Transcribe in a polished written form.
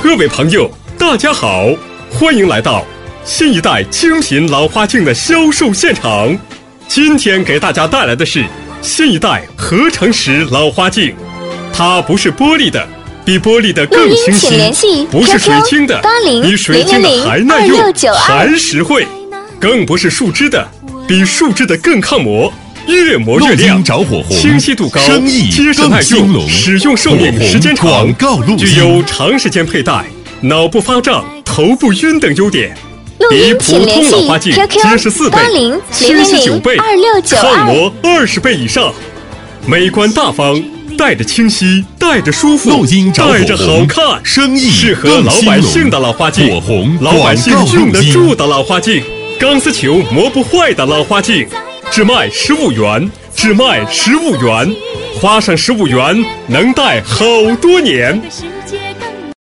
各位朋友，大家好，欢迎来到新一代精品老花镜的销售现场。今天给大家带来的是新一代合成石老花镜，它不是玻璃的，比玻璃的更清晰；不是水晶的，比水晶的还耐用，还实惠；更不是树脂的，比树脂的更抗磨。越磨越亮，清晰度高，结实耐用，使用寿命时间长，具有长时间佩戴、脑部发胀、头部晕等优点，比普通老花镜结实4倍，清晰9倍，抗磨20倍以上，美观大方，戴着清晰，戴着舒服，戴着好看，适合老百姓的老花镜，老百姓用得住的老花镜，钢丝球磨不坏的老花镜。只卖15元，只卖15元，花上15元能戴好多年。